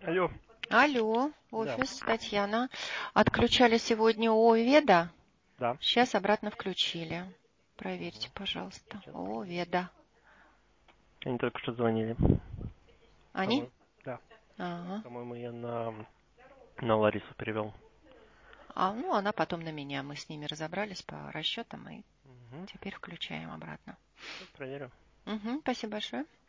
Алло. Алло, Да. офис, Татьяна. Отключали сегодня Оведа. Да. Сейчас обратно включили. Проверьте, Мгм. пожалуйста. Сейчас проверим. Оведа. Они только что звонили. Они? По-моему, да. Ага. По-моему, я на Ларису перевел. Ну, она потом на меня. Мы с ними разобрались по расчетам и Угу. теперь включаем обратно. Проверю. Угу, спасибо большое.